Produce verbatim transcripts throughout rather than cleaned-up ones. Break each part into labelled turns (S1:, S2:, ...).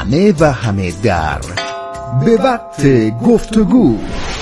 S1: همه و همه در به وقت گفتگو.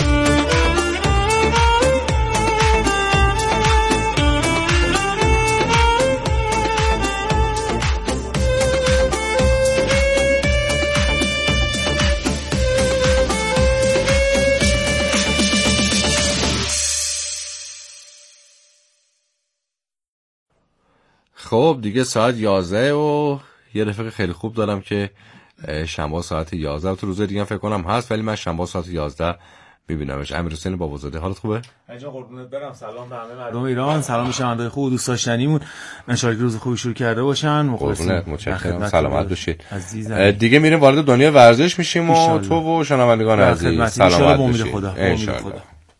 S2: خب دیگه ساعت یازده و یه رفیق خیلی خوب دارم که شنبه ساعت یازده تو روز دیگه فکر کنم هست، ولی من شنبه ساعت یازده میبینمش. امیرحسین بابازاده، حالت خوبه؟
S3: اینجا قربونت برم. سلام به همه مردم ایران، سلام به شنوندگان خوب و دوست داشتنیمون. ان شاء الله روز خوبی شروع کرده باشن.
S2: قربونت، متشکرم، سلامت باشید. دیگه میریم وارد دنیای ورزش میشیم و تو و شنوندگان عزیز سلامت باشید ان شاء الله.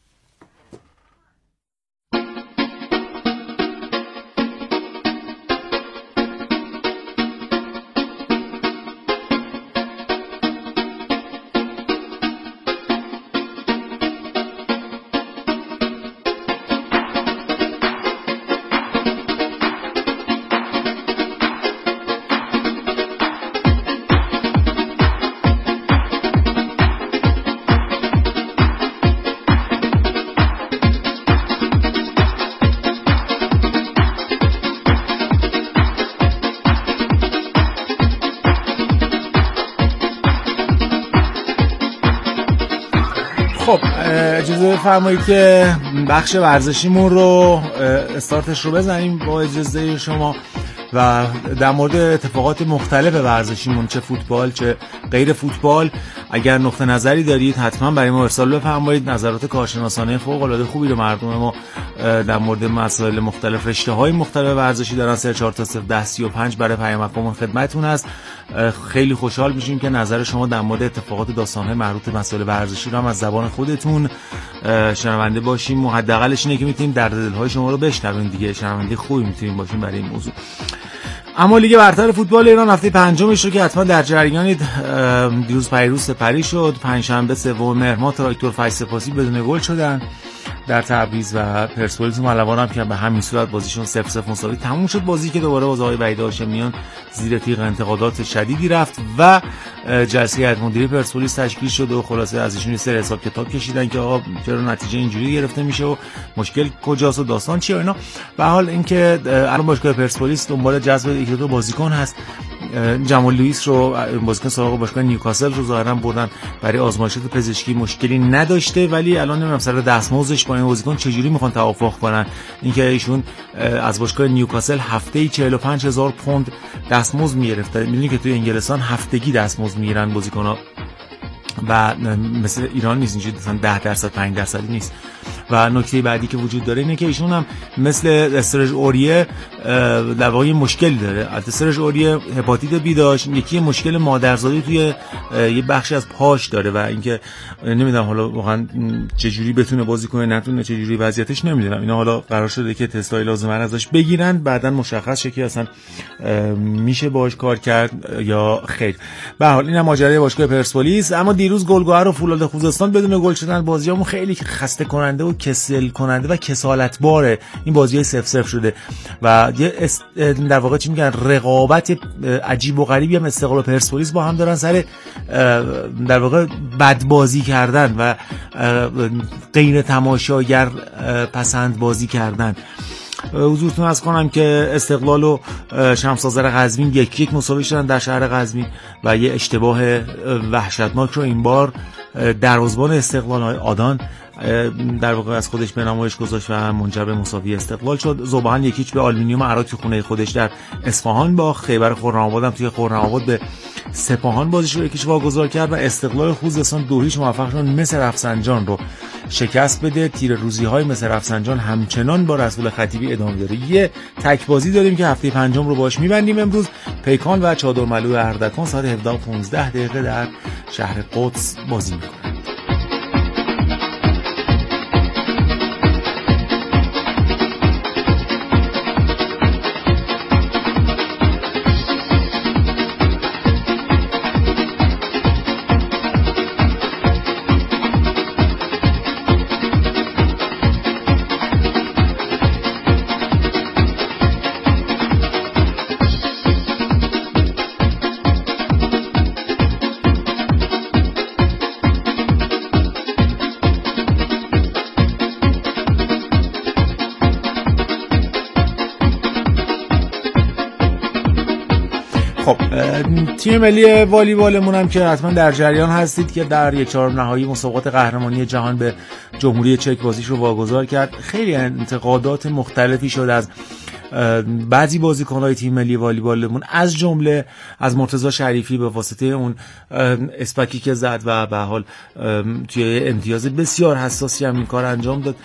S3: خب اجازه بفرمایید که بخش ورزشیمون رو استارتش رو بزنیم با اجازه شما و در مورد اتفاقات مختلف ورزشیمون، چه فوتبال چه غیر فوتبال، اگر نقطه نظری دارید حتما برای ما ارسال بفرمایید. نظرات کارشناسانه فوق العاده خوبی رو مردم ما در مورد مسائل مختلف، رشته‌های مختلف ورزشی دارن. سه چهار تا صفر ده سی و پنج برای پیامکمون خدمتتون هست. خیلی خوشحال میشیم که نظر شما در مورد اتفاقات داستان‌های مربوط به مسائل ورزشی رو هم از زبان خودتون شنونده باشیم. حداقلش اینه که میتونیم درد دل‌های شما رو بشنویم دیگه. شنونده خوبی میتونیم باشیم برای این موضوع. اما لیگ برتر فوتبال ایران هفته پنجمش رو که حتما در جریانید، دیروز پیروز سپری شد. پنجشنبه سوم مهر ماه تراکتور فیض‌سپاسی بدون گل شدن در تبریز و پرسپولیس ملوان هم که به همین صورت بازیشون صفر صفر مساوی تموم شد. بازی که دوباره باز آقای وحید هاشمیان زیر تیغ انتقادات شدیدی رفت و جلسه هیئت مدیره پرسپولیس تشکیل شد و خلاصه از ایشون سر حساب کتاب کشیدن که آقا چرا نتیجه اینجوری گرفته میشه و مشکل کجاست و داستان چیه و اینا. به حال اینکه الان باشگاه پرسپولیس دنبال جذب یک دو بازیکن هست. جمال لوئیس رو بازیکن سابق باشگاه نیوکاسل رو ظاهرا بردن برای آزمایشات پزشکی، مشکلی نداشته، ولی الان نمیدونم سر دستمزدش با این بازیکن چجوری میخوان توافق کنن. اینکه ایشون از باشگاه نیوکاسل هفته‌ای چهل و پنج هزار پوند دستمزد میگرفته. میدونی که توی انگلستان هفتگی دستمزد میگیرن بازیکن‌ها و مثل ایران نیست، اینجوری مثلا ده درصد پنج درصدی نیست. و نکته بعدی که وجود داره اینه که ایشون هم مثل سرژ اوریه در واقع مشکلی داره. البته سرژ اوریه هپاتیت بی داشت، یکی مشکل مادرزادی توی یه بخشی از پاش داره و اینکه نمیدونم حالا واقعا چه جوری بتونه بازی کنه نتونه چه جوری وضعیتش نمیدونم. اینا حالا قرار شده که تستای لازمه ازش بگیرن، بعداً مشخص شه که اصلا میشه باهاش کار کرد یا خیر. به هر حال اینم ماجرای باشگاه پرسپولیس. اما دیروز گلگهر و فولاد خوزستان بدون گل شدن، بازیامون خیلی خسته کننده و کسل کننده و کسالت باره. این بازی صفر صفر شده و یه در واقع چی میگن رقابت عجیب و غریبی هم استقلال و پرسپولیس با هم دارن سر در واقع بد بازی کردن و غیر تماشاگر پسند بازی کردن. حضورتون عرض کنم که استقلال و شمس آذر قزوین یک یک مساوی شدن در شهر قزوین و یه اشتباه وحشتناک رو این بار دروازه‌بان استقلال آدان در واقع از خودش به نمایش گذاشت و منجر به مساوی استقلال شد. ذوبان یکیچ به آلومینیوم عراق تو خونه خودش در اصفهان باخت. خیبر خرم‌آباد هم توی خرم‌آباد به سپاهان بازیش رو یکیچ واگذار کرد و استقلال خوزستان دو هیچ موفق شد مصر رفسنجان رو شکست بده. تیر روزی‌های مصر رفسنجان همچنان با رسول خطیبی ادامه داره. یه تک بازی داریم که هفته پنجم رو باش می‌بندیم امروز. پیکان و چادرملو اردکان ساعت هفده و پانزده دقیقه در شهر قدس بازی می‌کنند. تیم ملی والیبالمون هم که حتما در جریان هستید که در یک چهارم نهایی مسابقات قهرمانی جهان به جمهوری چک بازیش رو واگذار کرد. خیلی انتقادات مختلفی شد از بعضی بازیکن‌های تیم ملی والیبالمون، از جمله از مرتضی شریفی به واسطه اون اسپکی که زد و به حال توی امتیاز بسیار حساسی هم این کار انجام داد.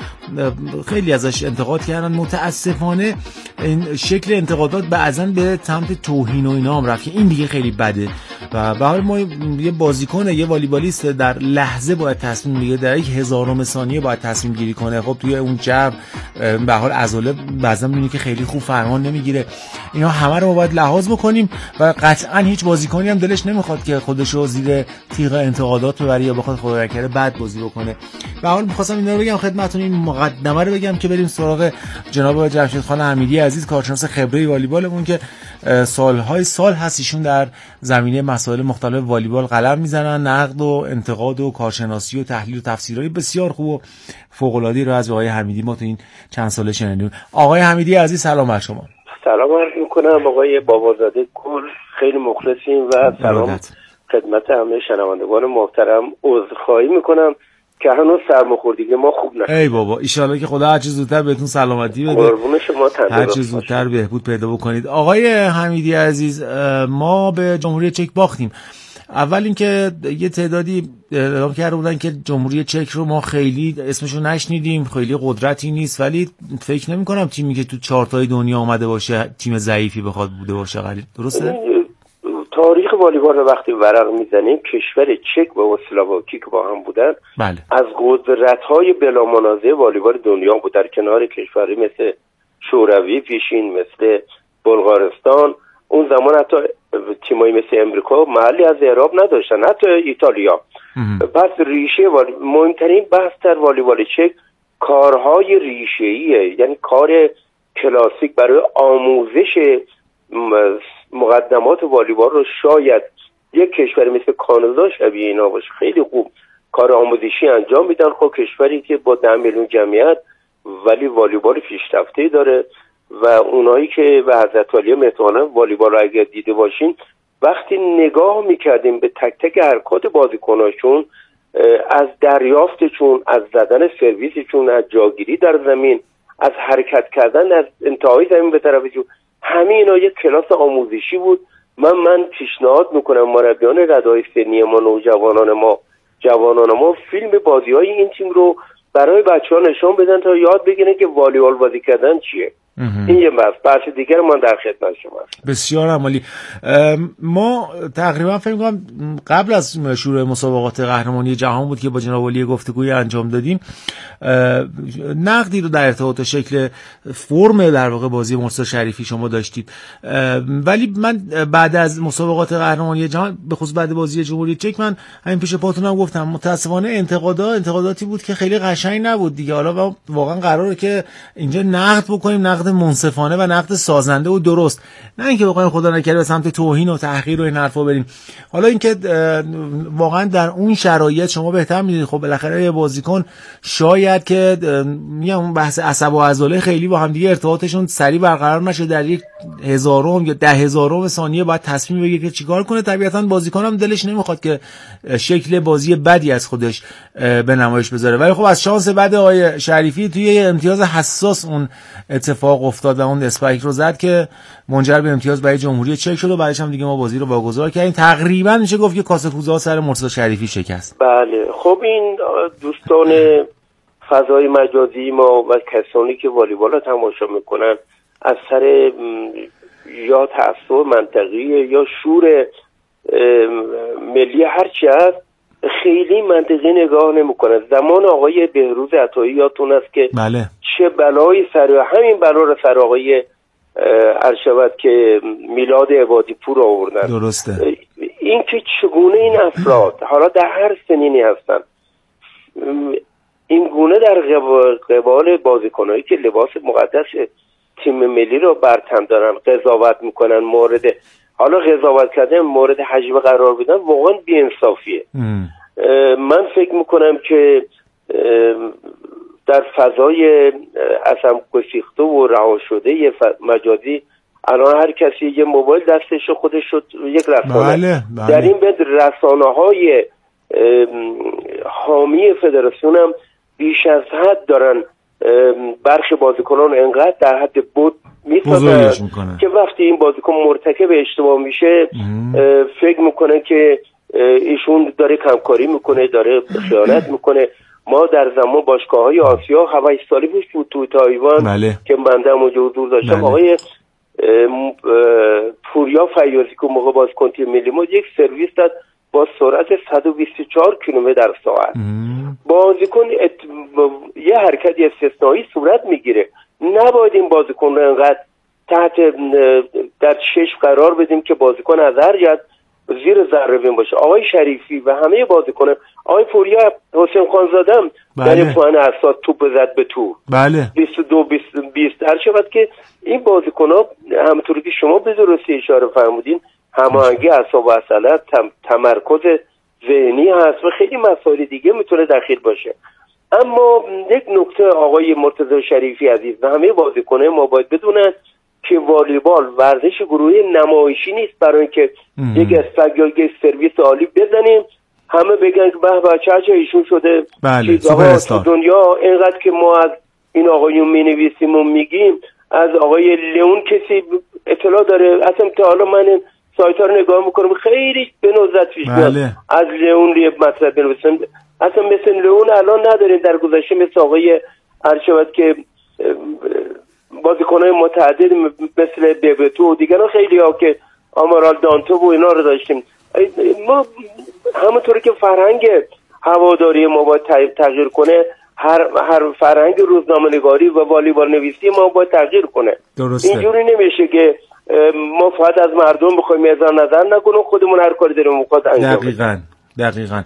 S3: خیلی ازش انتقاد کردن. متاسفانه این شکل انتقادات بعضاً به سمت توهین و اینا هم رفت که این دیگه خیلی بده و به حال ما یه بازیکن، یه والیبالیست در لحظه باید تصمیم بگیره، در یک هزارم ثانیه باید تصمیم گیری کنه. خب توی اون جو به حال عضله بعضا می‌بینی که خیلی خوب فرمان نمیگیره. اینا همه رو ما باید لحاظ بکنیم و قطعا هیچ بازیکنی هم دلش نمیخواد که خودش رو زیر تیغ انتقادات ببره یا بخواد خدا نکنه بد بازی بکنه. به حال می‌خواستم اینا رو بگم خدمتتون، این مقدمه رو بگم که بریم سراغ جناب جمشید خان حمیدی عزیز، کارشناس خبره والیبالمون که سالهای سال هست ایشون در زمینه مسائل مختلف والیبال قلم میزنن. نقد و انتقاد و کارشناسی و تحلیل و تفسیرهای بسیار خوب و فوق‌العاده‌ای رو از آقای حمیدی ما تو این چند ساله شنیدیم. آقای حمیدی عزیز سلام بر شما.
S4: سلام عرض می‌کنم آقای بابازاده گل، خیلی مخلصیم و سلام خدمت همه شنوندگان محترم. عذرخواهی می‌کنم که هنوز سرماخوردگی ما خوب نشد.
S3: ای بابا ان شاءالله که خدا هر چه زودتر بهتون سلامتی بده.
S4: قربون شما، تندرست
S3: هر چه زودتر بهبود پیدا بکنید. آقای حمیدی عزیز، ما به جمهوری چک باختیم. اول اینکه یه تعدادی اعلام کرده بودن که جمهوری چک رو ما خیلی اسمشو نشنیدیم، خیلی قدرتی نیست، ولی فکر نمی کنم تیمی که تو چارتای دنیا آمده باشه تیم ضعیفی بخواد بوده باشه. غریب درسته؟
S4: تاریخ والیبال رو وقتی ورق میزنیم، کشور چک و اسلواکی که با هم بودن
S3: بله. از
S4: قدرت‌های بلامنازع والیبال دنیا بود، در کنار کشوری مثل شوروی پیشین، مثل بلغارستان. اون زمان حتی تیمایی مثل امریکا محلی از اعراب نداشتن، حتی ایتالیا. پس ریشه والی... مهمترین بحث در والیبال چک کارهای ریشه‌ایه، یعنی کار کلاسیک برای آموزش مقدمات والیبال رو شاید یک کشوری مثل کانادا شبیه اینا باشه، خیلی خوب کار آموزشی انجام میدن. خب کشوری که با ده میلیون جمعیت ولی والیبال پیشرفته داره و اونایی که به حضرت علی مهدوانه والیبال رو اگر دیده باشین، وقتی نگاه میکردیم به تک تک حرکات بازیکناشون، از دریافتشون، از زدن سرویسشون، از جاگیری در زمین، از حرکت کردن از انتهای زمین به طرفشون، همه اینا یک کلاس آموزشی بود. من من پیشنهاد میکنم مربیان رده‌های سنی ما، نوجوانان ما، جوانان ما فیلم بازی‌های این تیم رو برای بچه‌ها نشون بدن تا یاد بگیرن که والیبال بازی کردن چیه. این یه بحث. بحث دیگر من در خدمت شما هستم.
S3: بسیار عالی. ما تقریبا فکر می‌کنم قبل از شروع مسابقات قهرمانی جهان بود که با جناب ولی گفتگوی انجام دادیم، نقدی رو در ارتباط با شکل فرم در واقع بازی مرتضی شریفی شما داشتید، ولی من بعد از مسابقات قهرمانی جهان به خصوص بعد بازی جمهوری چک، من همین پیش پاتونم گفتم متأسفانه انتقادا انتقاداتی بود که خیلی قشنگ نبود دیگه. حالا واقعا قراره که اینجا نقد بکنیم، نقد منصفانه و نقد سازنده و درست، نه اینکه بخوایم خدا نکرده به سمت توهین و تحقیر و این حرفا بریم. حالا اینکه واقعا در اون شرایط شما بهتر میدونید، خب بالاخره یه بازیکن شاید که میگم اون بحث عصب و عضله خیلی با هم دیگه ارتباطشون سریع برقرار نشه، در یک هزارم یا ده هزارم ثانیه باید تصمیم بگیره که چیکار کنه. طبیعتا بازیکن هم دلش نمیخواد که شکل بازی بدی از خودش به نمایش بذاره، ولی خب از شانس بد آقای شریفی توی امتیاز حساس اون اتفاق افتاد و اون اسپایک رو زد که منجر به امتیاز برای جمهوری چک شد و بعدش هم دیگه ما بازی رو واگذار کردیم. تقریبا میشه گفت که کاسه کوزه سر مرتضی شریفی شکست.
S4: بله. خب این دوستان فضای مجازی ما و کسانی که والیبال رو تماشا میکنن از سر یا تعصب منطقی یا شور ملی هرچی هست خیلی منطقی نگاه نمیکنن. زمان آقای بهروز عطایی یادتون است که
S3: بله.
S4: چه بلایی سر همین بلا رو سر آقای ارشد که میلاد عبادی پور آوردن.
S3: درسته.
S4: این که چگونه این افراد حالا در هر سنینی هستن این گونه در قبال بازیکنایی که لباس مقدس تیم ملی رو بر تن دارن قضاوت میکنن، مورد حالا قضاوت کردن مورد حجم قرار بدن، واقعا بی‌انصافیه. من فکر میکنم که در فضای اصلا گسیخته و رها شده مجازی الان هر کسی یه موبایل دستش خودش شد یک رسانه.
S3: بله، بله.
S4: در این بد رسانه‌های حامی فدراسیون هم بیش از حد دارن برخی بازیکنان انقدر در حد بود میسازن که وقتی این بازیکن مرتکب اشتباه میشه فکر میکنه که ایشون داره کمکاری میکنه، داره خیانت میکنه. ما در زمان باشگاه‌های آسیا هفت سالی پیش بود تو تایوان
S3: بله.
S4: که بنده هم اونجا حضور داشتم. بله. آقای پوریا فیاضی که موقع بازیکن تیم ملی ما یک سرویس داد با سرعت صد و بیست و چهار کیلومتر در ساعت. بازیکن ات... یه حرکتی استثنایی صورت میگیره. نباید این بازیکن رو انقدر تحت در چشم قرار بدیم که بازیکن از هر جهت زیر ذره بین باشه. آقای شریفی و همه بازیکنان، آقای پوریا حسین خانزاده در امتحان اساس توپ بزد به تو
S3: بله
S4: بیست و دو بیست در شود که این بازیکن‌ها همونطوری که شما به درستی اشاره فرمودین هماهنگی اعصاب و عضلات، تم... تمرکز ذهنی هست و خیلی مسائل دیگه میتونه دخیل باشه. اما یک نکته آقای مرتضی شریفی عزیز و همه بازیکنان ما باید بدونن که والیبال ورزش گروهی نمایشی نیست برای اینکه یک استگ یا یک سرویس عالی بزنیم همه بگن که به به چه چه ایشون شده.
S3: بله تو
S4: دنیا اینقدر که ما از این آقایون مینویسیم و میگیم، از آقای لئون کسی اطلاع داره؟ اصلا تا حالا من سایت ها رو نگاه میکنم خیلی به نوزت پیش میاد
S3: بله.
S4: از لئون یه مطلب بنویسم. اصلا مثل لئون الان نداریم. در گذشته مثل آقای ارشد که بازیکن‌های متعدد مثل ببتو و دیگران خیلی ها که آمارال دانتو و اینا رو داشتیم. ما همونطوری که فرهنگ هواداری ما باید تغییر کنه، هر هر فرهنگ روزنامه‌نگاری و والیبال نویسی ما باید تغییر کنه.
S3: درسته.
S4: اینجوری نمیشه که ما فقط از مردم بخوایم اظهار نظر نکنیم، خودمون هر کاری داریم می‌خواد انجام بدیم.
S3: دقیقاً دقیقاً.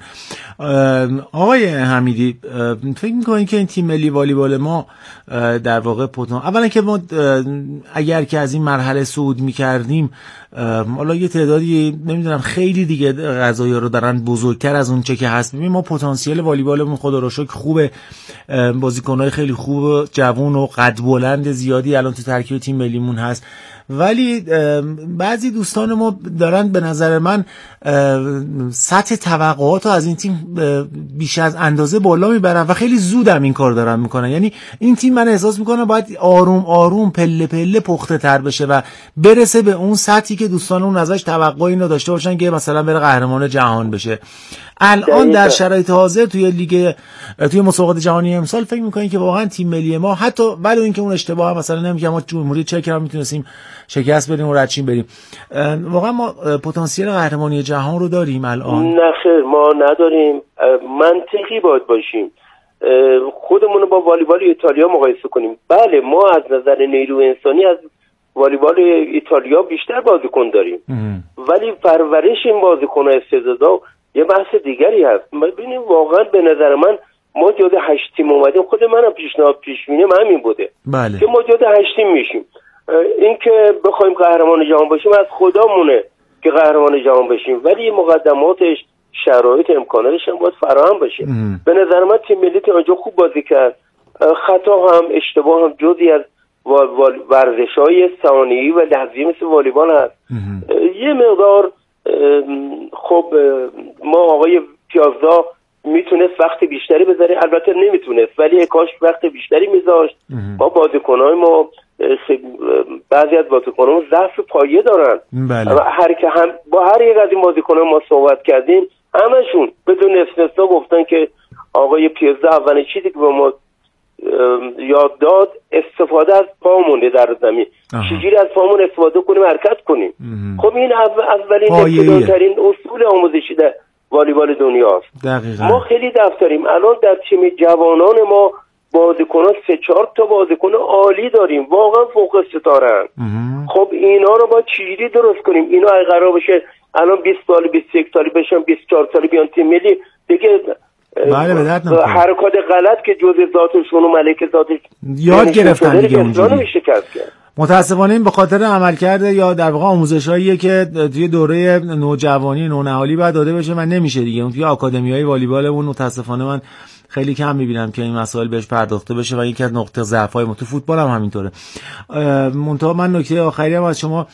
S3: آقای حمیدی فکر می‌کنید که این تیم ملی والیبال ما در واقع پتانسیل، اولا که ما اگر که از این مرحله صعود می‌کردیم حالا یه تعدادی نمیدونم خیلی دیگه قضایا رو دارن بزرگتر از اون چه که هست. ببین ما پتانسیل والیبالمون خدا رو شکر خوبه، بازیکن‌های خیلی خوب جوان و قد بلند زیادی الان تو ترکیب تیم ملیمون هست، ولی بعضی دوستان ما دارن به نظر من سطح توقعات رو از این تیم بیش از اندازه بالا میبرن و خیلی زود هم این کار دارن میکنن. یعنی این تیم من احساس میکنم باید آروم آروم پله پله پخته تر بشه و برسه به اون سطحی که دوستان اون ازش توقعی اینو داشته باشن که مثلا بره قهرمان جهان بشه. الان در شرایط حاضر توی لیگ توی مسابقات جهانی امسال فکر میکنین که واقعا تیم ملی ما حتی ولو اینکه اون اشتباه مثلا نمیگم ما جمهوری چک هم میتونستیم شکست بدیم و ردشیم بریم، واقعا ما پتانسیل قهرمانی جهان رو داریم الان؟
S4: نه خیر ما نداریم. منطقی باید باشیم، خودمون با والیبال ایتالیا مقایسه کنیم. بله ما از نظر نیرو انسانی از والیبال ایتالیا بیشتر بازیکن داریم ام. ولی پرورش این بازیکن‌ها استعدادا یه بحث دیگری هست. ببینید واقعا به نظر من ما جز هشت تیم اومدیم، خود منم پیشنهاد پیش بینیم همین بوده
S3: بله.
S4: که ما جز هشت تیم میشیم. این که بخوایم قهرمان جهان باشیم از خدامونه که قهرمان جهان بشیم، ولی مقدماتش شرایط امکاناتش هم باید فراهم باشه. ام. به نظر من تیم ملی اونجا خوب بازی کرد، خطا هم اشتباه هم جزئی از ورزش‌های ثانیه‌ای و لحظه‌ای مثل والیبال هست. یه مقدار خب ما آقای پیازدا میتونست وقت بیشتری بذاره، البته نمیتونست ولی کاش وقت بیشتری میذاشت. ما بازیکن‌های ما بعضی از بازیکن‌ها ضعف پایه دارن.
S3: بله.
S4: هر که هم با هر یک از این بازیکن‌ها ما صحبت کردیم همشون بدون استثنا گفتن که آقای پیازدا اولین چیزی که به ما یاد داد استفاده از پامونه در زمین، چجوری از پامون استفاده کنیم حرکت کنیم. ام. خب این اولین ابتدایی‌ترین اصول آموزشی در والیبال دنیاست.
S3: دقیقاً.
S4: ما خیلی دفتریم الان در تیم جوانان ما بازیکنان سه چهار تا بازیکن عالی داریم، واقعا فوق الستاره. خب اینا رو با چجوری درست کنیم؟ اینا اگه قرار باشه الان بیست سال بیست و یک سالی بشن بیست و چهار سالی بیان تیم ملی دیگه
S3: بله به درد نمیخوره.
S4: حرکات غلط که جزء ذاتشون و ملکه ذاتش
S3: یاد گرفتن دیگه
S4: اونجوری نمیشه کرد.
S3: متاسفانه این به خاطر عملکرد یا در واقع آموزشاییه که توی دوره نوجوانی نونهالی باید داده بشه و نمیشه دیگه. اون توی آکادمیای والیبالمون متاسفانه من خیلی کم میبینم که این مسائل بهش پرداخته بشه و یکی از نقطه ضعف‌های ما تو فوتبال هم همینطوره. منتها من نکته آخری هم از شما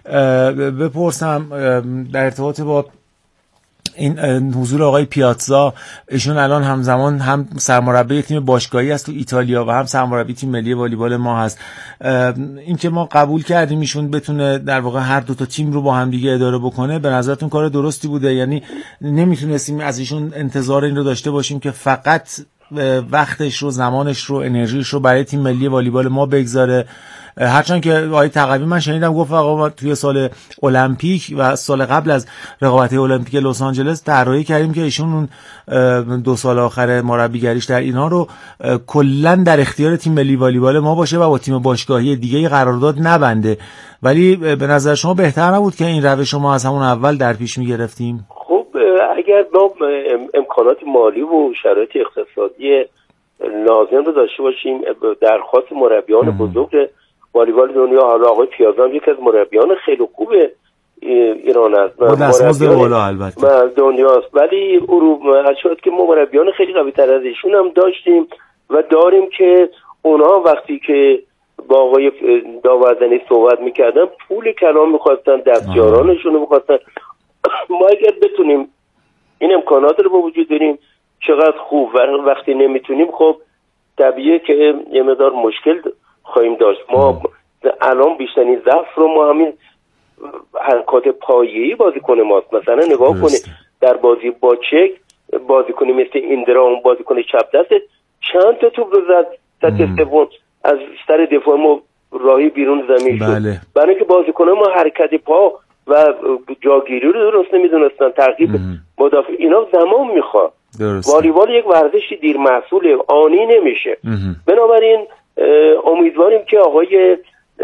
S3: بپرسم در ارتباط با این حضور آقای پیاتزا. ایشون الان همزمان هم سرمربی تیم باشگاهی است تو ایتالیا و هم سرمربی تیم ملی والیبال ما هست. این که ما قبول کردیم ایشون بتونه در واقع هر دو تا تیم رو با هم دیگه اداره بکنه، به نظرتون کار درستی بوده؟ یعنی نمیتونستیم از ایشون انتظار این رو داشته باشیم که فقط وقتش رو، زمانش رو، انرژیش رو برای تیم ملی والیبال ما بگذاره؟ هرچند که آقای تقوی من شنیدم گفت آقا توی سال المپیک و سال قبل از رقابت‌های المپیک لس آنجلس طراحی کردیم که ایشون اون دو سال آخر مربیگریش در اینا رو کلا در اختیار تیم ملی والیبال ما باشه و با تیم باشگاهی دیگه قرارداد نبنده. ولی به نظر شما بهتر نبود که این روش ما از همون اول در پیش می‌گرفتیم؟
S4: خب اگر ما امکانات مالی و شرایط اقتصادی لازم رو داشته باشیم، درخواست مربیان بزرگ والیبال دنیا، حالا آقای پیازا هم یکی از مربیان خیلی خوب ایران است،
S3: مربیان البته
S4: دنیاست، ولی اروپا شاید که ما مربیان خیلی قوی تر از ایشون هم داشتیم و داریم که اونا وقتی که با آقای داوردنی صحبت میکردن پول کلام میخواستن، دستیارانشون رو میخواستن. ما اگر بتونیم این امکانات رو با وجود داریم چقدر خوب، وقتی نمیتونیم خب طبیعیه که یه مقدار مشکل خواهیم داشت. ما الان بیشترین ضعف رو ما همین حرکات پایه‌ای بازیکن ماست. مثلا نگاه کنید در بازی با چک بازیکن مثل ایندرام، بازیکن چپ دست چند تا توپ رو زد سطح سوم از سر دفاع ما راهی بیرون زمین شد. بله. برای اینکه بازیکن ما حرکت پا و جاگیری رو درست نمیدونستن، ترکیب مدافع اینا زمان میخواد. والیبال یک ورزشی دیر محصول، آنی نمیشه. بنابراین امیدواریم که آقای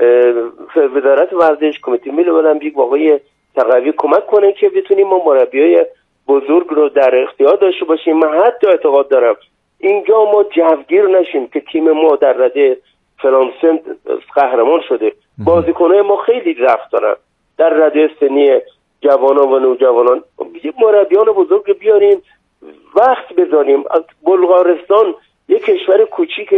S4: وزارت ورزش، کمیته ملی المپیک و آقای تقوی کمک کنن که بتونیم ما مربیای بزرگ رو در اختیار داشته باشیم. من حتی اعتقاد دارم اینجا ما جوگیر نشیم که تیم ما در رده فرانسه قهرمان شده. بازیکن‌های ما خیلی ضعف دارن در رده سنی جوانان و نوجوانان. یه مربیان بزرگ بیاریم، وقت بذاریم. از بلغارستان یک کشور کوچیک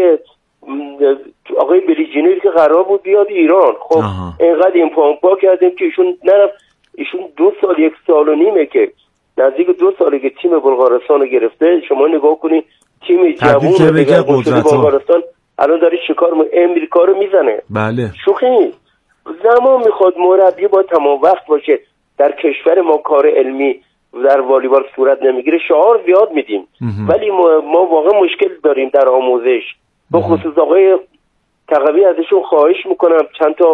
S4: آقای بریجینی که قرار بود بیاد ایران، خب اینقدر این پامپا کردیم که ایشون نرفت. ایشون دو سال یک سال و نیمه که نزدیک دو ساله که تیم بلغارستان رو گرفته. شما نگاه کنید تیم جوون بلغارستان الان داره چیکار امریکا رو میزنه.
S3: بله
S4: شوخی زمان میخواد مربی با تمام وقت باشه. در کشور ما کار علمی در والیبال صورت نمیگیره، شعار زیاد میدیم ولی ما, ما واقعا مشکل داریم در آموزش. به خصوص آقای تقوی ازشون خواهش میکنم چند تا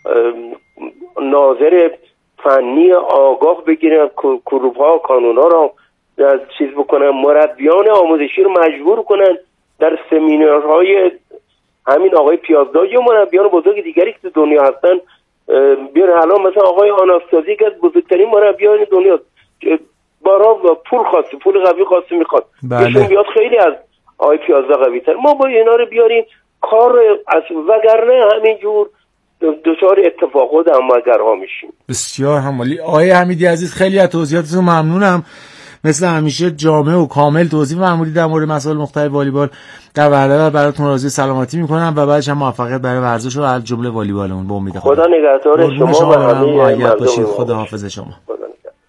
S4: ناظر فنی آگاه بگیرن، کروب‌ها کانون‌ها رو چیز بکنن، مربیان آموزشی رو مجبور کنن در سمینارهای همین آقای پیازدا یا مربیان بزرگ دیگری که دنیا هستن بیان. الان مثلا آقای آناستازی که از بزرگترین مربیان دنیا بارا پول خواسته، پول قوی خواسته میخواد، ایشون بیاد خیلی از آقای پیازدا قوی تر. ما با اینا رو بیاریم کار از وگرنه همینجور دچار اتفاقات اماگرها میشیم.
S3: بسیار همالی. آقای حمیدی عزیز خیلی از توضیحاتتون ممنونم. مثل همیشه جامع و کامل توضیح فرمودید در مورد مسائل مختلف والیبال. در برنامه براتون آرزوی سلامتی میکنم و بعدش هم موفقیت برای ورزش و از جمله والیبالمون. با امید
S4: خدا نگهدار شما, شما و همه مردم.
S3: خدا حافظ شما.
S4: خدا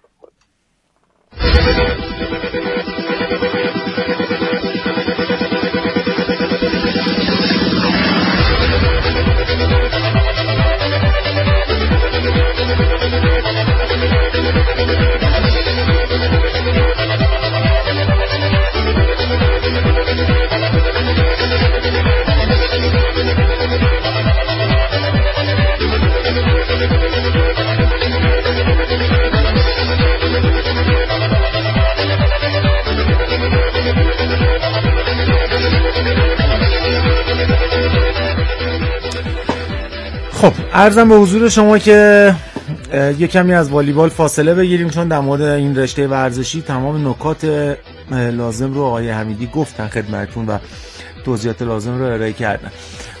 S3: خب عرضم به حضور شما که یه کمی از والیبال فاصله بگیریم، چون در مورد این رشته ورزشی تمام نکات لازم رو آقای حمیدی گفتن خدمتتون و توضیحات لازم رو ارائه کردن.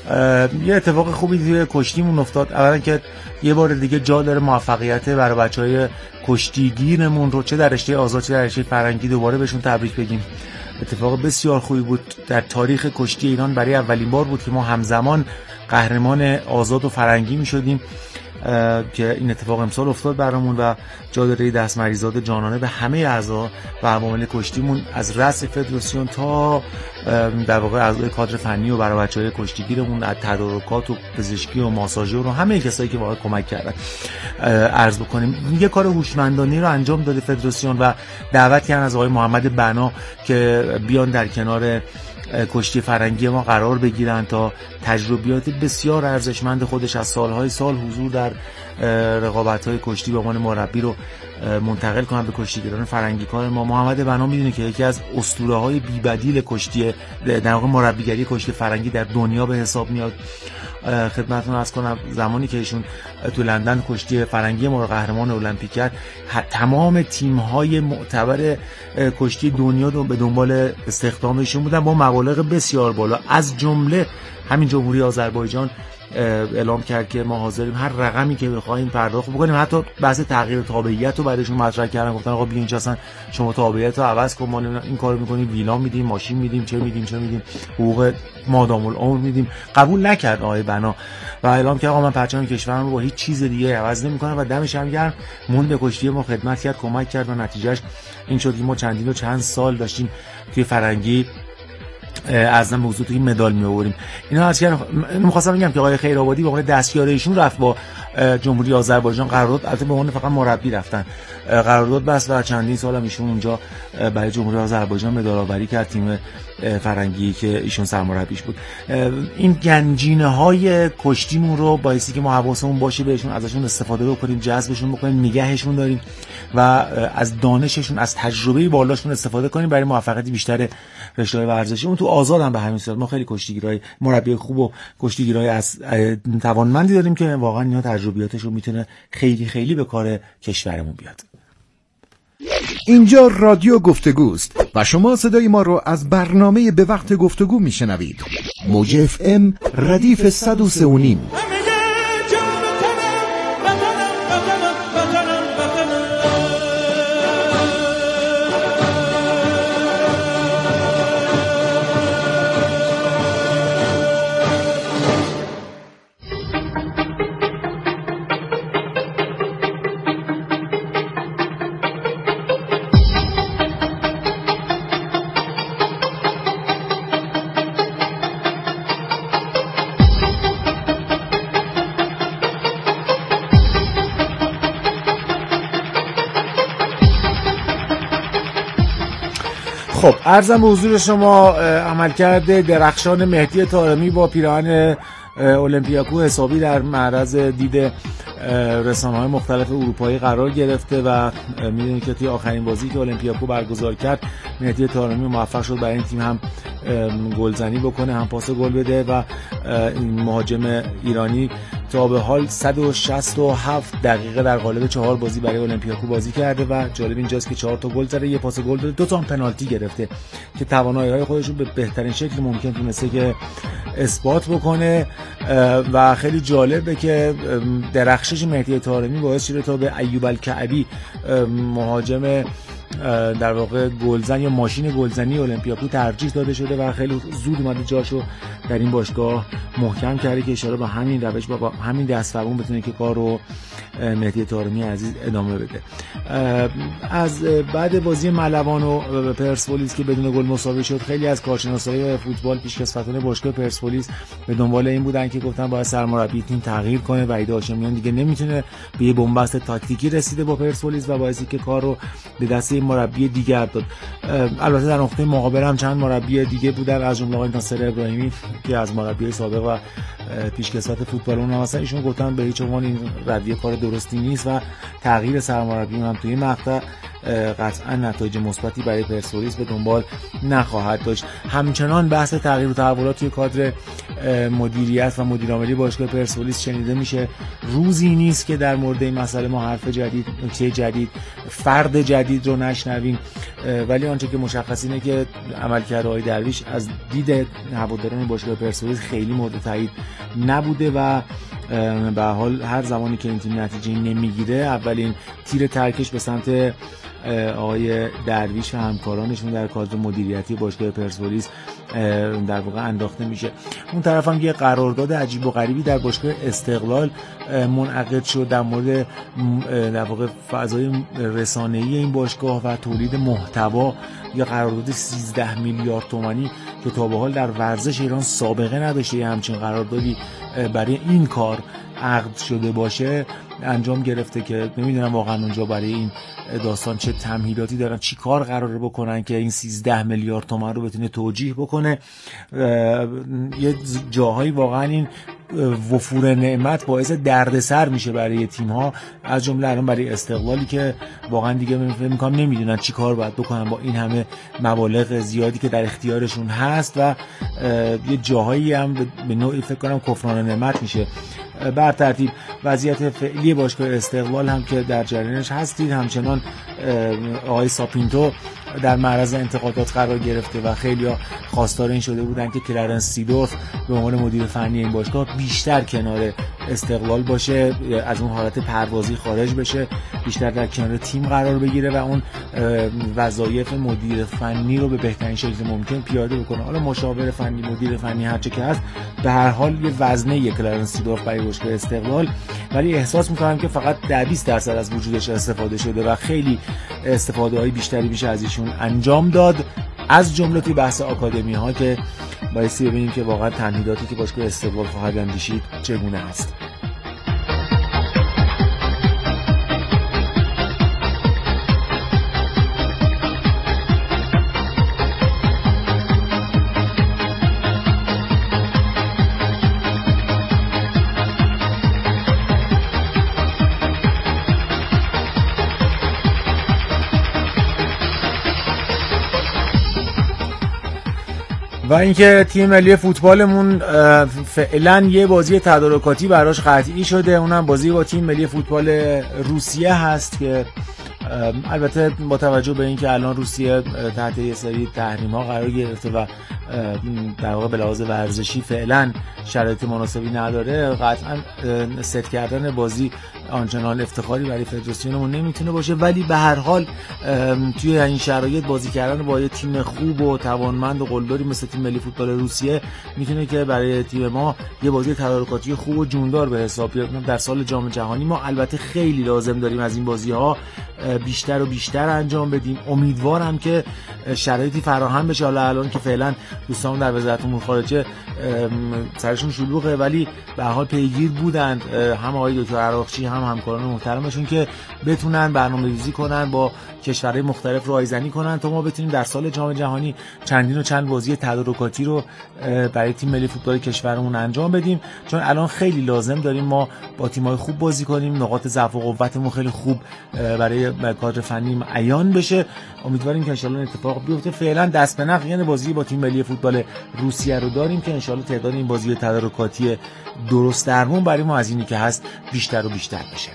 S3: یه اتفاق خوبی توی کشتیمون افتاد. اولا که یه بار دیگه جا داره موفقیت برای بچهای کشتیگیرمون رو چه در رشته آزاد چه در رشته فرنگی دوباره بهشون تبریک بگیم. اتفاق بسیار خوبی بود در تاریخ کشتی ایران، برای اولین بار بود که ما همزمان قهرمان آزاد و فرنگی می شدیم که این اتفاق امسال افتاد برامون و جا داره دست مریزاد جانانه به همه اعضا و عوامل کشتیمون از رأس فدراسیون تا در واقع اعضای کادر فنی و برای بچهای کشتیگیرمون، از تدارکات و پزشکی و ماساژور و همه کسایی که واقعا کمک کردن عرض بکنیم. یه کار هوشمندانه رو انجام داده فدراسیون و دعوت کردن از آقای محمد بنا که بیان در کنار کشتی فرنگی ما قرار بگیرن تا تجربیات بسیار ارزشمند خودش از سالهای سال حضور در رقابت‌های کشتی به عنوان مربی رو منتقل کنن به کشتیگیران فرنگی کار ما. محمد بنا میدونه که یکی از اسطوره‌های بی‌بدیل کشتی در واقع مربیگری کشتی فرنگی در دنیا به حساب میاد. خدمتتون عرض کنم زمانی که ایشون تو لندن کشتی فرنگی ما رو قهرمان المپیک کرد، تمام تیم‌های معتبر کشتی دنیا رو به دنبال استخدام ایشون بودن با مبالغ بسیار بالا، از جمله همین جمهوری آذربایجان اعلام کرد که ما حاضریم هر رقمی که بخوایم پرداخت بکنیم. حتی بحث تغییر تابعیت رو برایشون مطرح کردن، گفتن آقا بیاین اصلا شما تابعیت رو عوض کن، ما این کارو می‌کنیم، ویلا میدیم، ماشین میدیم، چه میدیم چه میدیم، حقوق مادام العمر میدیم. قبول نکرد آقای بنا و اعلام کرد آقا من پرچم کشورم رو با هیچ چیز دیگه عوض نمی‌کنم و دمش هم گرم مون به کشتی ما خدمت کرد، کمک کرد و نتیجهش این شد که ما چندین و چند سال داشتیم توی فرنگی از موضوع توی مدال می آوریم. اینا از که می‌خواستم بگم که آقای خیرآبادی به عنوان دستیار ایشون رفت با جمهوری آذربایجان قرارداد، البته به عنوان فقط مربی رفتن، قرارداد بس و چندین سال هم ایشون اونجا برای جمهوری آذربایجان مدال آوری کرد، تیم فرنگی که ایشون سرمربیش بود. این گنجینه‌های کشتیمون رو بایستی که ما حواسمون باشه بهشون، ازشون استفاده بکنیم، جذبشون بکنیم، نگهشون داریم و از دانششون، از تجربه بالاشون استفاده کنیم برای موفقیت بیشتر رشته‌های ورزشی. اون تو آزاد هم به همین صورت ما خیلی کشتیگیرای مربی خوب و کشتیگیرای از توانمندی داریم که واقعا اینا تجربیاتشون میتونه خیلی خیلی به کار کشورمون بیاد.
S1: اینجا رادیو گفتگوست و شما صدای ما رو از برنامه به وقت گفتگو میشنوید. موج اف ام ردیف صد و سه و نیم.
S3: خب عرضم به حضور شما عملکرد درخشان مهدی طارمی با پیراهن اولمپیاکو حسابی در معرض دید رسانه‌های مختلف اروپایی قرار گرفته و می‌دونید که توی آخرین بازی که اولمپیاکو برگزار کرد مهدی طارمی موفق شد برای این تیم هم گلزنی بکنه، هم پاس گل بده و این مهاجم ایرانی تا به حال صد و شصت و هفت دقیقه در قالب چهار بازی برای اولمپیاکو بازی کرده و جالب اینجاست که چهار تا گل زده، یه پاس گل داده، دو تا هم پنالتی گرفته که توانایی‌های خودش رو به بهترین شکل ممکن تونسته که اثبات بکنه و خیلی جالبه که درخشش مهدی طارمی باعث شده تا به ایوب الکعبی مهاجم در واقع گلزن یا ماشین گلزنی اولمپیاکو ترجیح داده شده و خیلی زود اومده جاشو در این باشگاه محکم کرده که اشاره به همین روش با همین دستفرمون بتونه که کار رو مهدی طارمی عزیز ادامه بده. از بعد بازی ملوان و پرسپولیس که بدون گل مساوی شد، خیلی از کارشناسای فوتبال پیشکسوتان باشگاه پرسپولیس به دنبال این بودن که گفتن باید سرمربی تیم تغییر کنه، وحید هاشمیان دیگه نمیتونه به یه بنبست تاکتیکی رسیده با پرسپولیس و باعث که کار رو به دست مربی دیگر داد. البته در نقطه مقابل هم چند مربی دیگه بودن، از جمله آقای ناصر ابراهیمی که از مربی سابق و پیشکسوت فوتبال اون اصلا ایشون گفتن به هیچ عنوان این رویه کار درستی نیست و تغییر سرمربی هم توی مقطع قطعا نتایج مثبتی برای پرسپولیس به دنبال نخواهد داشت. همچنان بحث تغییر و تحولات توی کادر مدیریت و مدیر عاملی باشگاه پرسپولیس شنیده میشه. روزی نیست که در مورد این مسئله ما حرف جدید، نکته جدید، فرد جدید رو نشنویم، ولی آنچه که مشخص اینه که عملکرد آقای درویش از دید هواداران باشگاه پرسپولیس خیلی مورد تایید نبوده و به حال هر زمانی که این تیم نتیجه نمیگیره اولین تیر ترکش به سمت آقای درویش و همکارانشون در کادر مدیریتی باشگاه پرسپولیس در واقع انداخته میشه. اون طرف هم یه قرارداد عجیب و غریبی در باشگاه استقلال منعقد شد در مورد در واقع فضای رسانه‌ای این باشگاه و تولید محتوا، یا قرارداد سیزده میلیارد تومانی که تا به حال در ورزش ایران سابقه نداشته یه همچین قراردادی برای این کار عقد شده باشه انجام گرفته که نمیدونم واقعا اونجا برای این داستان چه تمهیداتی دارن، چی کار قراره بکنن که این سیزده میلیارد تومان رو بتونه توجیه بکنه. یه جاهایی واقعا این وفور نعمت باعث دردسر میشه برای تیم ها، از جمله الان برای استقلالی که واقعا دیگه فکر می‌کنم نمیدونن چی کار باید بکنن با این همه مبالغ زیادی که در اختیارشون هست و یه جاهایی هم به نوعی فکر کنم کفران نعمت میشه. بر ترتیب وضعیت فعلی باشگاه استقلال هم که در جریانش هستید، همچنان آقای ساپینتو در معرض انتقادات قرار گرفته و خیلی‌ها خواستار این شده بودن که کلارنس سیدورف به عنوان مدیر فنی این باشگاه بیشتر کنار استقلال باشه، از اون حالت پروازی خارج بشه، بیشتر در کنار تیم قرار بگیره و اون وظایف مدیر فنی رو به بهترین شکل ممکن پیاده بکنه. حالا مشاور فنی، مدیر فنی، هر چه که هست، به هر حال یه وزنه یک کلارنس سیدورف برای باشگاه استقلال، ولی احساس می‌کنم که فقط ده بیست درصد از وجودش استفاده شده و خیلی استفاده‌های بیشتری میشه از ایشون انجام داد، از جمله توی بحث آکادمی ها که بایستی ببینیم که واقعا تمهیداتی که باشگاه استقلال خواهد اندیشید چگونه است. و اینکه تیم ملی فوتبالمون فعلا یه بازی تدارکاتی براش قطعی شده، اونم بازی با تیم ملی فوتبال روسیه هست که البته با توجه به اینکه الان روسیه تحت یه سری تحریم‌ها قرار گرفته و در واقع به لحاظ ورزشی فعلا شرایط مناسبی نداره، قطعا ست کردن بازی آنچنان افتخاری برای فدراسیونمون نمیتونه باشه، ولی به هر حال توی این شرایط بازی کردن با یه تیم خوب و توانمند و قلدری مثل تیم ملی فوتبال روسیه میتونه که برای تیم ما یه بازی تدارکاتی خوب و جوندار به حساب بیاد. در سال جام جهانی ما البته خیلی لازم داریم از این بازی‌ها بیشتر و بیشتر انجام بدیم. امیدوارم که شرایطی فراهم بشه. حالا الان که فعلا دوستان در وزارت امور خارجه سرشون شلوغه، ولی به هر حال پیگیر بودند هم آقای دکتر عراقچی هم همکاران محترمشون که بتونن برنامه‌ریزی کنن، با کشورهای مختلف رایزنی کنن تا ما بتونیم در سال جام جهانی چندین و چند بازی تدارکاتی رو برای تیم ملی فوتبال کشورمون انجام بدیم، چون الان خیلی لازم داریم ما با تیم‌های خوب بازی کنیم، نقاط ضعف و قوتمون خیلی خوب برای کادر فنی عیان بشه. امیدواریم که ان شاءالله اتفاق بیفته. فعلا دست به نقد یعنی بازی با تیم ملی فوتبال روسیه رو داریم که ان شاءالله تعداد این بازی تدارکاتی درست درمون برای ما از اینی که هست بیشتر و بیشتر بشه.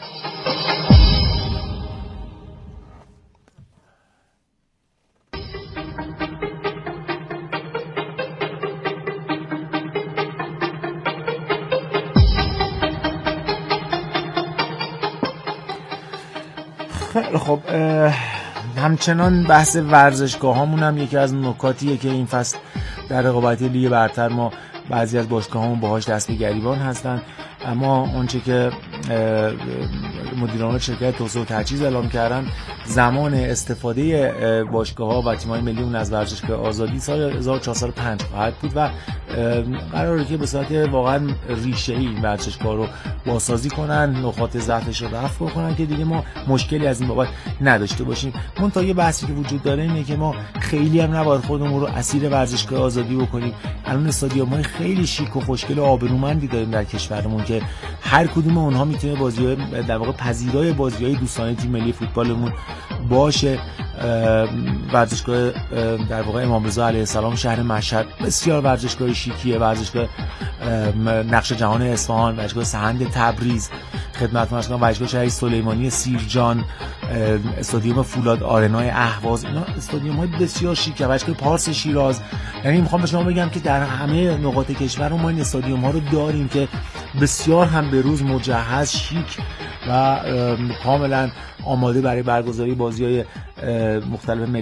S3: خب همچنان بحث ورزشگاه هامون هم یکی از نکاتیه که این فصل در رقابت لیگ برتر ما بعضی از باشگاه هامون باهاش دست به گریبان هستن، اما اونچه که مدیران شرکت توسعه و تجهیز اعلام کردن زمان استفاده باشگاه‌ها و تیم‌های ملیمون از ورزشگاه آزادی سال هزار و چهارصد و پنج خواهد بود و قراره که به صورت واقعا ریشه‌ای این ورزشگاه رو بازسازی کنن، نقاط ضعفش رو رفع کنن که دیگه ما مشکلی از این بابت نداشته باشیم. منتها یه بحثی که وجود داره اینه که ما خیلی هم نباید خودمون رو اسیر ورزشگاه آزادی بکنیم. الان استادیوم‌های خیلی شیک و خوشگل و آبرومندی داریم در کشورمون که هر کدوم اونها میتونه بازی‌های در واقع پذیرای بازی‌های دوستانه تیم ملی فوتبالمون باشه. ورزشگاه در واقع امام رضا علیه السلام شهر مشهد بسیار ورزشگاه شیکیه، ورزشگاه نقش جهان اصفهان، ورزشگاه سهند تبریز، خدمت عرض کنم ورزشگاه شهید سلیمانی سیرجان، استادیوم فولاد آرنای اهواز، اینا استادیوم‌های بسیار شیکه، ورزشگاه پارس شیراز. یعنی میخوام به شما بگم که در همه نقاط کشور ما این استادیوم‌ها رو داریم که بسیار هم به روز مجهز، شیک و کاملا آماده برای برگزاری بازی‌های مختلف ملی